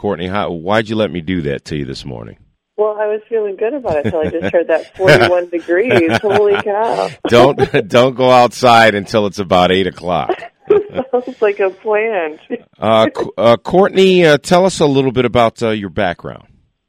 Courtney, why'd you let me do that to you this morning? Well, I was feeling good about it until I just heard that 41 degrees. Holy cow. Don't go outside until it's about 8 o'clock. Sounds like a plan. Courtney, tell us a little bit about your background.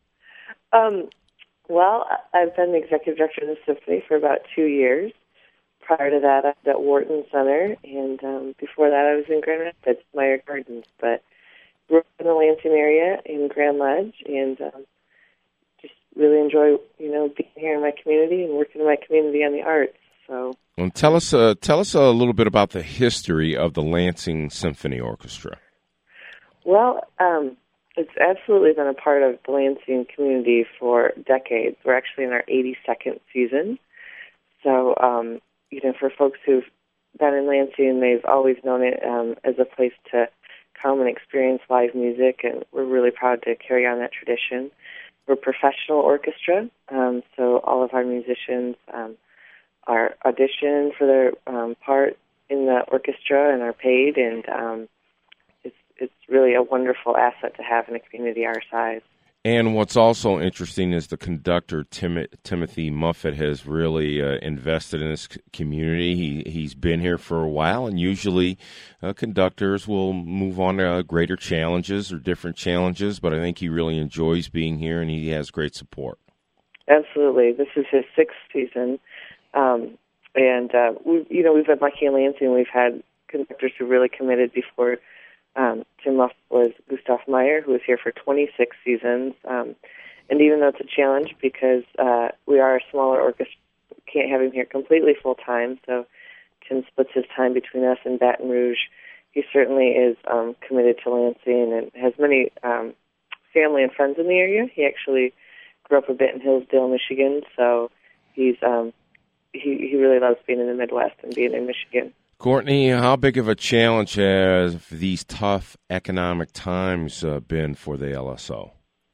Well, I've been the executive director of the symphony for about 2 years. Prior to that, I was at Wharton Center, and before that, I was in Grand Rapids, Meyer Gardens. But grew up in the Lansing area in Grand Ledge, and just really enjoy, being here in my community and working in my community on the arts. So, well, tell us a little bit about the history of the Lansing Symphony Orchestra. Well, it's absolutely been a part of the Lansing community for decades. We're actually in our 82nd season. So, for folks who've been in Lansing, they've always known it as a place to come and experience live music, and we're really proud to carry on that tradition. We're a professional orchestra, so all of our musicians are auditioned for their part in the orchestra and are paid, and it's really a wonderful asset to have in a community our size. And what's also interesting is the conductor, Timothy Muffett, has really invested in this community. He's been here for a while, and usually conductors will move on to greater challenges or different challenges, but I think he really enjoys being here, and he has great support. Absolutely. This is his 6th season, and we've been lucky in Lansing. We've had conductors who really committed before Tim Muffett was Gustav Meyer, who was here for 26 seasons. And even though it's a challenge because we are a smaller orchestra, we can't have him here completely full-time, so Tim splits his time between us and Baton Rouge. He certainly is committed to Lansing and has many family and friends in the area. He actually grew up a bit in Hillsdale, Michigan, so he really loves being in the Midwest and being in Michigan. Courtney, how big of a challenge have these tough economic times been for the LSO?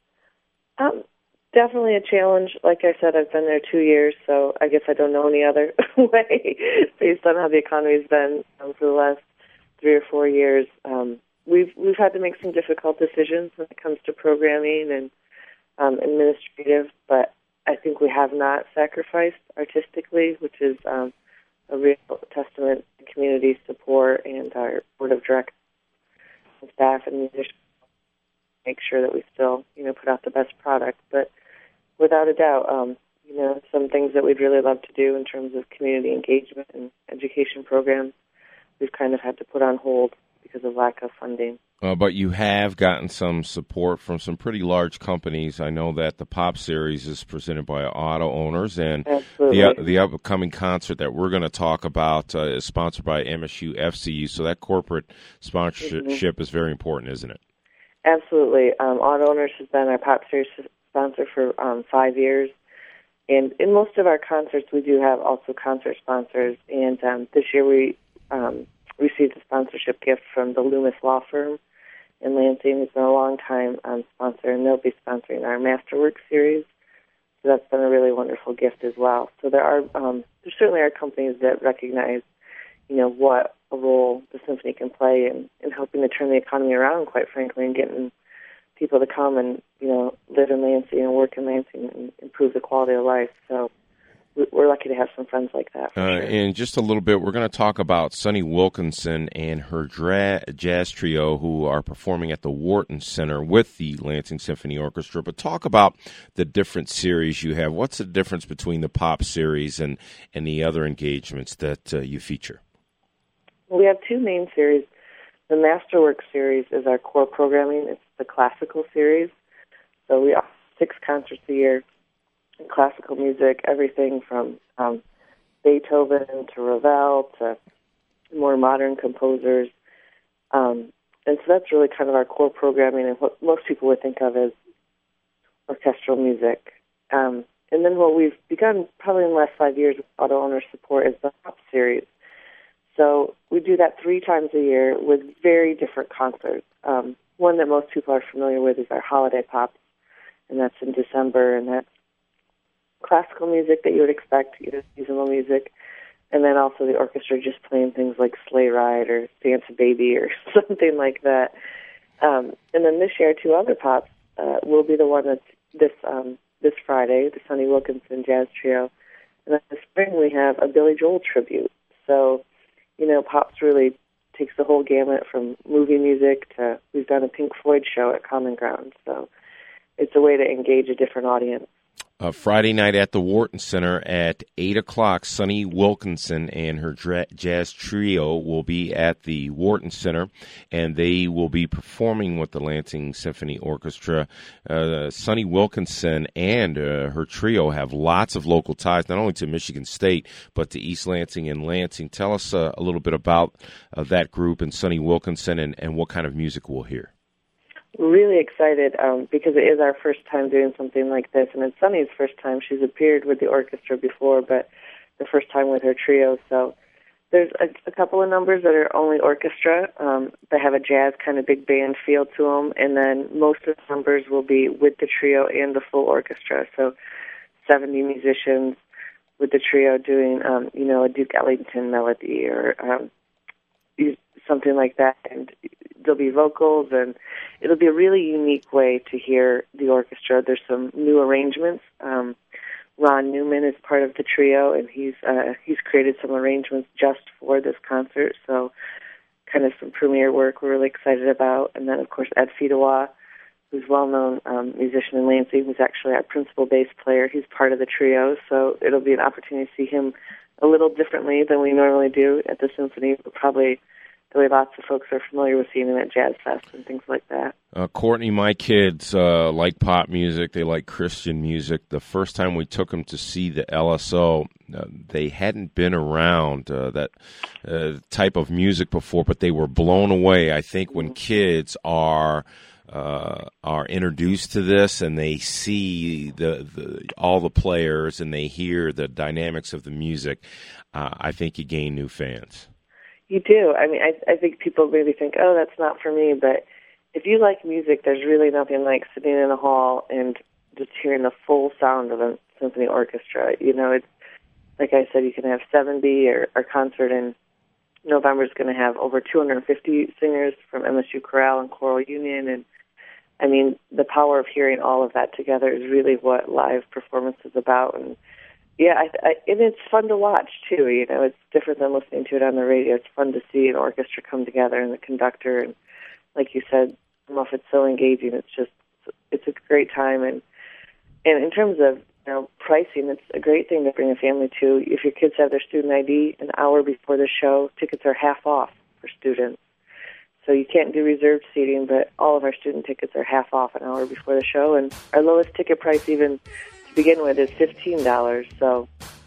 Definitely a challenge. Like I said, I've been there 2 years, so I guess I don't know any other way based on how the economy's been for the last 3 or 4 years. We've had to make some difficult decisions when it comes to programming and administrative, but I think we have not sacrificed artistically, which is a real testament to community support and our board of directors and staff and musicians make sure that we still, put out the best product. But without a doubt, some things that we'd really love to do in terms of community engagement and education programs, we've kind of had to put on hold because of lack of funding. But you have gotten some support from some pretty large companies. I know that the Pop Series is presented by Auto Owners, and the upcoming concert that we're going to talk about is sponsored by MSU FCU, so that corporate sponsorship is very important, isn't it? Absolutely. Auto Owners has been our Pop Series sponsor for 5 years, and in most of our concerts we do have also concert sponsors, and this year we received a sponsorship gift from the Loomis Law Firm in Lansing. It's been a long time sponsor, and they'll be sponsoring our Masterwork series. So that's been a really wonderful gift as well. So there certainly are companies that recognize, what a role the symphony can play in helping to turn the economy around, quite frankly, and getting people to come and, live in Lansing and work in Lansing and improve the quality of life. So we're lucky to have some friends like that. Sure. In just a little bit, we're going to talk about Sunny Wilkinson and her jazz trio who are performing at the Wharton Center with the Lansing Symphony Orchestra. But talk about the different series you have. What's the difference between the Pop Series and the other engagements that you feature? We have 2 main series. The Masterwork series is our core programming. It's the classical series. So we offer 6 concerts a year. Classical music, everything from Beethoven to Ravel to more modern composers. And so that's really kind of our core programming and what most people would think of as orchestral music. And then what we've begun probably in the last 5 years with Auto Owner support is the Pop Series. So we do that 3 times a year with very different concerts. One that most people are familiar with is our Holiday Pops, and that's in December, and that's classical music that you would expect, seasonal music, and then also the orchestra just playing things like Sleigh Ride or Santa Baby or something like that. And then this year, two other pops will be the one that's this Friday, the Sonny Wilkinson Jazz Trio. And then this spring we have a Billy Joel tribute. So, Pops really takes the whole gamut from movie music to, we've done a Pink Floyd show at Common Ground. So it's a way to engage a different audience. Friday night at the Wharton Center at 8 o'clock, Sonny Wilkinson and her jazz trio will be at the Wharton Center, and they will be performing with the Lansing Symphony Orchestra. Sonny Wilkinson and her trio have lots of local ties, not only to Michigan State, but to East Lansing and Lansing. Tell us a little bit about that group and Sonny Wilkinson and what kind of music we'll hear. Really excited because it is our first time doing something like this, and it's Sonny's first time. She's appeared with the orchestra before, but the first time with her trio. So there's a couple of numbers that are only orchestra that have a jazz kind of big band feel to them, and then most of the numbers will be with the trio and the full orchestra. So 70 musicians with the trio doing, a Duke Ellington melody or something like that, and there'll be vocals, and it'll be a really unique way to hear the orchestra. There's some new arrangements. Ron Newman is part of the trio, and he's created some arrangements just for this concert, so kind of some premiere work we're really excited about. And then, of course, Ed Fidois, who's a well-known musician in Lansing, who's actually our principal bass player. He's part of the trio, so it'll be an opportunity to see him a little differently than we normally do at the symphony, but probably the way lots of folks are familiar with seeing him at Jazz Fest and things like that. Courtney, my kids like pop music. They like Christian music. The first time we took them to see the LSO, they hadn't been around that type of music before, but they were blown away. I think when kids are introduced to this and they see all the players and they hear the dynamics of the music, I think you gain new fans. You do. I mean, I think people maybe think, oh, that's not for me. But if you like music, there's really nothing like sitting in a hall and just hearing the full sound of a symphony orchestra. It's like I said, you can have 70. Our concert in November is going to have over 250 singers from MSU Chorale and Choral Union. And, I mean, the power of hearing all of that together is really what live performance is about. And yeah, and it's fun to watch, too. It's different than listening to it on the radio. It's fun to see an orchestra come together and the conductor. And like you said, Muffet's so engaging. It's a great time. And in terms of pricing, it's a great thing to bring a family to. If your kids have their student ID an hour before the show, tickets are half off for students. So you can't do reserved seating, but all of our student tickets are half off an hour before the show. And our lowest ticket price even to begin with is $15, so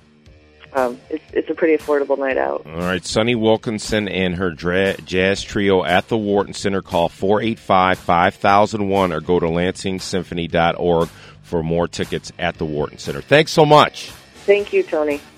it's a pretty affordable night out. All right, Sonny Wilkinson and her jazz trio at the Wharton Center. Call 485-5001 or go to LansingSymphony.org for more tickets at the Wharton Center. Thanks so much. Thank you, Tony.